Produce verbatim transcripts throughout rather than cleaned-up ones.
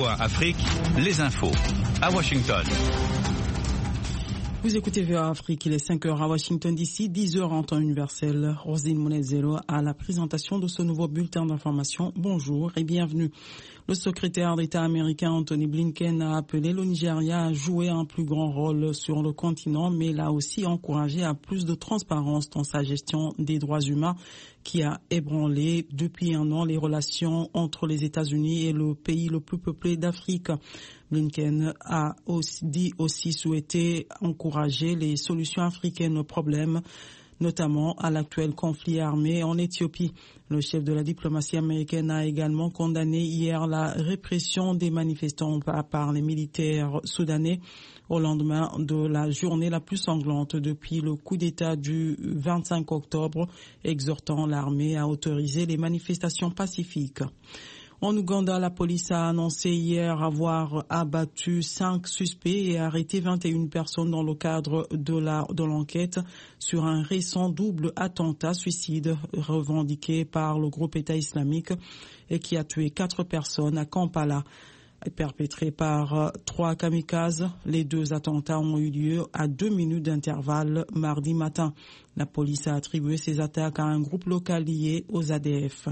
A Afrique, les infos. À Washington. Vous écoutez V O A Afrique, il est cinq heures à Washington D C, dix heures en temps universel. Roselyne Mounezero à la présentation de ce nouveau bulletin d'information. Bonjour et bienvenue. Le secrétaire d'État américain Anthony Blinken a appelé le Nigeria à jouer un plus grand rôle sur le continent, mais l'a aussi encouragé à plus de transparence dans sa gestion des droits humains qui a ébranlé depuis un an les relations entre les États-Unis et le pays le plus peuplé d'Afrique. Blinken a aussi dit aussi souhaiter encourager les solutions africaines aux problèmes, notamment à l'actuel conflit armé en Éthiopie. Le chef de la diplomatie américaine a également condamné hier la répression des manifestants par les militaires soudanais au lendemain de la journée la plus sanglante depuis le coup d'État du vingt-cinq octobre, exhortant l'armée à autoriser les manifestations pacifiques. En Ouganda, la police a annoncé hier avoir abattu cinq suspects et arrêté vingt et une personnes dans le cadre de la de l'enquête sur un récent double attentat suicide revendiqué par le groupe État islamique et qui a tué quatre personnes à Kampala. Perpétré par trois kamikazes, les deux attentats ont eu lieu à deux minutes d'intervalle mardi matin. La police a attribué ces attaques à un groupe local lié aux A D F.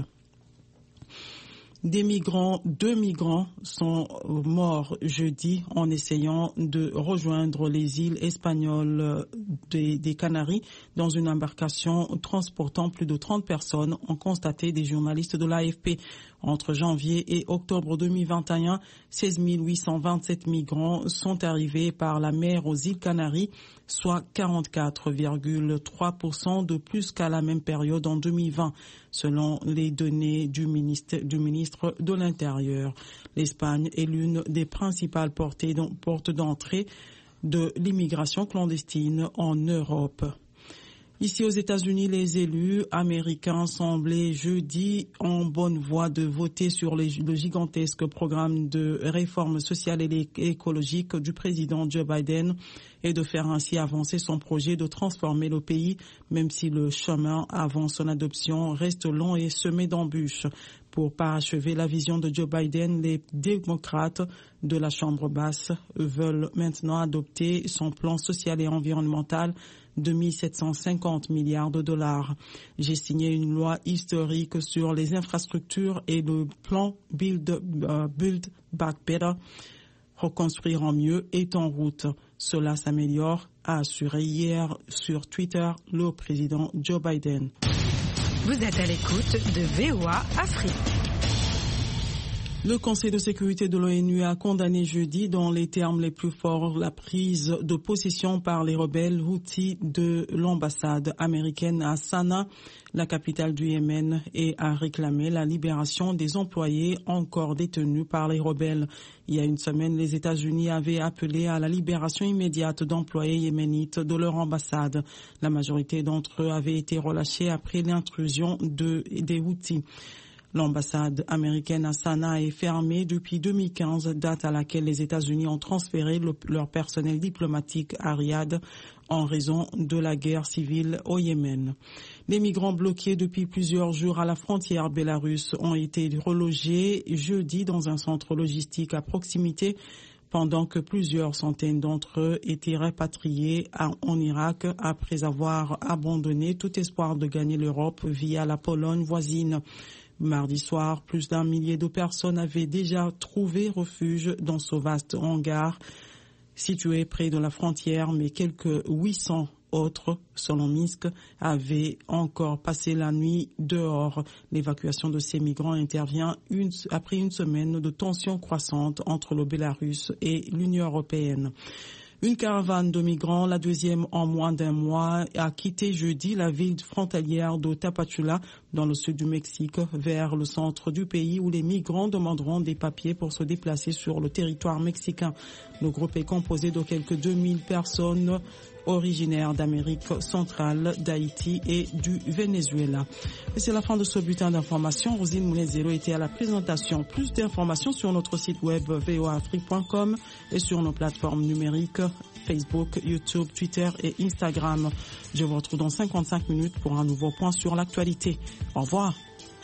Des migrants, deux migrants sont morts jeudi en essayant de rejoindre les îles espagnoles des, des Canaries dans une embarcation transportant plus de trente personnes, ont constaté des journalistes de l'A F P. Entre janvier et octobre deux mille vingt et un, seize mille huit cent vingt-sept migrants sont arrivés par la mer aux îles Canaries, soit quarante-quatre virgule trois pour cent de plus qu'à la même période en deux mille vingt, selon les données du ministre, du ministre de l'Intérieur. L'Espagne est l'une des principales portes d'entrée de l'immigration clandestine en Europe. Ici aux États-Unis, les élus américains semblaient jeudi en bonne voie de voter sur les, le gigantesque programme de réforme sociale et écologique du président Joe Biden et de faire ainsi avancer son projet de transformer le pays, même si le chemin avant son adoption reste long et semé d'embûches. Pour parachever la vision de Joe Biden, les démocrates de la Chambre basse veulent maintenant adopter son plan social et environnemental de mille sept cent cinquante milliards de dollars. J'ai signé une loi historique sur les infrastructures et le plan Build, uh, Build Back Better, reconstruire en mieux, est en route. Cela s'améliore, a assuré hier sur Twitter le président Joe Biden. Vous êtes à l'écoute de V O A Afrique. Le Conseil de sécurité de l'ONU a condamné jeudi, dans les termes les plus forts, la prise de possession par les rebelles Houthis de l'ambassade américaine à Sanaa, la capitale du Yémen, et a réclamé la libération des employés encore détenus par les rebelles. Il y a une semaine, les États-Unis avaient appelé à la libération immédiate d'employés yéménites de leur ambassade. La majorité d'entre eux avaient été relâchés après l'intrusion de, des Houthis. L'ambassade américaine à Sanaa est fermée depuis deux mille quinze, date à laquelle les États-Unis ont transféré le, leur personnel diplomatique à Riyad en raison de la guerre civile au Yémen. Les migrants bloqués depuis plusieurs jours à la frontière bélarusse ont été relogés jeudi dans un centre logistique à proximité, pendant que plusieurs centaines d'entre eux étaient rapatriés en Irak après avoir abandonné tout espoir de gagner l'Europe via la Pologne voisine. Mardi soir, plus d'un millier de personnes avaient déjà trouvé refuge dans ce vaste hangar situé près de la frontière, mais quelques huit cents autres, selon Minsk, avaient encore passé la nuit dehors. L'évacuation de ces migrants intervient une, après une semaine de tensions croissantes entre le Bélarus et l'Union européenne. Une caravane de migrants, la deuxième en moins d'un mois, a quitté jeudi la ville frontalière de Tapachula, dans le sud du Mexique, vers le centre du pays où les migrants demanderont des papiers pour se déplacer sur le territoire mexicain. Le groupe est composé de quelques deux mille personnes originaires d'Amérique centrale, d'Haïti et du Venezuela. Et c'est la fin de ce bulletin d'information. Roselyne Mounezero était à la présentation. Plus d'informations sur notre site web v o a afrique point com et sur nos plateformes numériques Facebook, YouTube, Twitter et Instagram. Je vous retrouve dans cinquante-cinq minutes pour un nouveau point sur l'actualité. Au revoir.